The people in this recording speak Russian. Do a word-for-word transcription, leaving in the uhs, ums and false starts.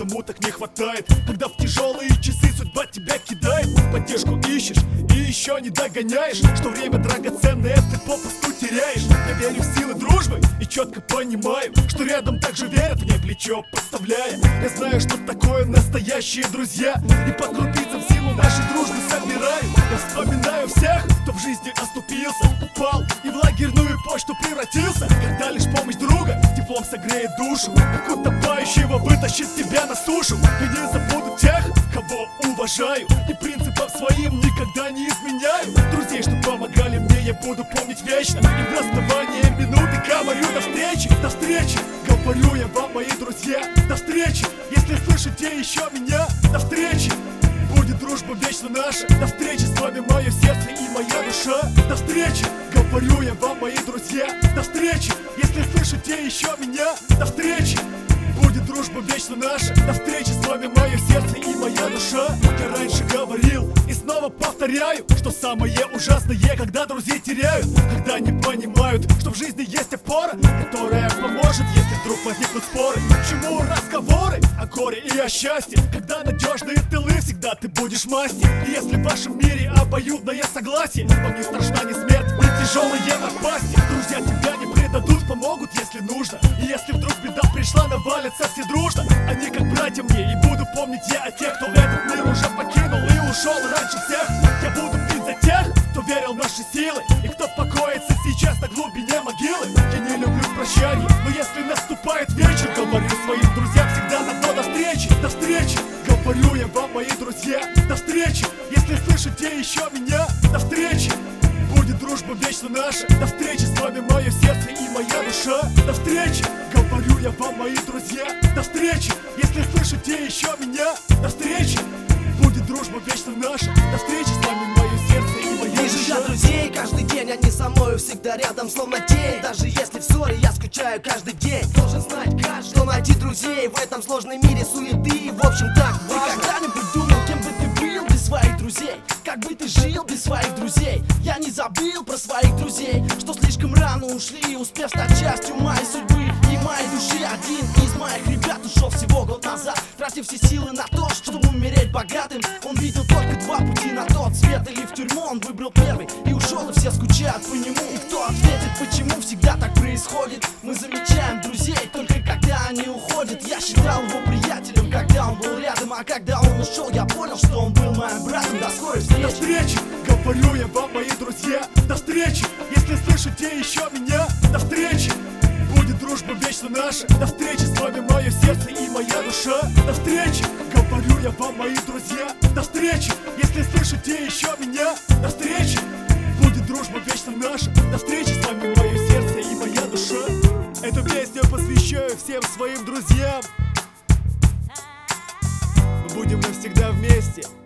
каждому так не хватает, когда в тяжелые часы судьба тебя кидает. Поддержку ищешь и еще не догоняешь, что время драгоценное ты попусту теряешь. Я верю в силы дружбы и четко понимаю, что рядом также верят мне, плечо подставляя. Я знаю, что такое настоящие друзья, и по крупицам силу нашей дружбы собираю. Я вспоминаю всех, кто в жизни оступился, упал и в лагерную почту превратился. Когда лишь помощь друга теплом согреет душу, как утопающего вытащит тебя на сушу. Я не забуду тех, кого уважаю, и принципам своим никогда не изменяю. Друзей, что помогали мне, я буду помнить вечно, и в расставании минуты говорю до встречи. До встречи, говорю я вам, мои друзья, до встречи. Если слышите еще меня, до встречи. Будет дружба вечно наша, до встречи. С вами мое сердце и моя душа. До встречи, говорю я вам, мои друзья, до встречи. Если слышите еще меня, до встречи. Будет дружба вечно наша, до встречи. С вами мое сердце и моя душа. Я раньше говорил и снова повторяю, что самое ужасное, когда друзей теряют, когда не понимают, что в жизни есть опора, которая поможет, если вдруг возникнут споры. К чему разговоры о горе и о счастье, когда надежные тылы всегда ты будешь масти. И если в вашем мире обоюдное согласие, вам не страшна ни смерть, ни тяжелые напасти. Друзья тебя не предадут, помогут, если нужно. И если вдруг беда пришла, навалятся все дружно. Они как братья мне, и буду помнить я о тех, кто этот мир уже покинул и ушел раньше всех. Я буду пить за тех, кто верил в наши силы, и кто покоится сейчас на глубине могилы. Я не люблю прощаний, но если наступает вечер, говорю своим друзьям всегда одно: до встречи, до встречи. Говорю я вам, мои друзья, до встречи. Если слышите еще меня, до встречи. Будет дружба вечно наша, до встречи. С вами мое сердце и моя душа. До встречи, говорю я вам, мои друзья, до встречи. Если слышите еще меня, до встречи. Будет дружба вечно наша, до встречи. С вами мое сердце и моя Вижу душа. я друзей каждый день, они со мною всегда рядом, словно тень. Даже если в ссоре я скучаю каждый день, должен знать каждый, что найти друзей в этом сложном мире суеты. В общем, так важно. Ты когда-нибудь думал, кем бы ты был без своих друзей? Как бы ты жил без своих друзей? Я не забыл про своих друзей, что слишком рано ушли, успев стать частью моей судьбы и моей души. Один из моих ребят ушел всего год назад, тратив все силы на то, чтобы умереть богатым. Он видел только два пути на тот свет: или в тюрьму. Он выбрал первый и ушел, и все скучают по нему. И кто ответит, почему всегда так происходит? Мы замечаем друзей только когда они уходят. Я считал его приятелем, когда он был рядом, а когда он ушел, я понял, что он был моим братом. До скорой встречи. До встречи, говорю я вам, мои друзья, до встречи. Если слышите еще меня, до встречи. Будет дружба вечно наша, до встречи. С вами мое сердце и моя душа. До встречи, говорю я вам, мои друзья, до встречи. Если слышите еще меня, до встречи. Будет дружба вечно наша, до встречи. С вами мое сердце и моя душа. Эту песню посвящаю всем своим друзьям. Мы будем навсегда вместе.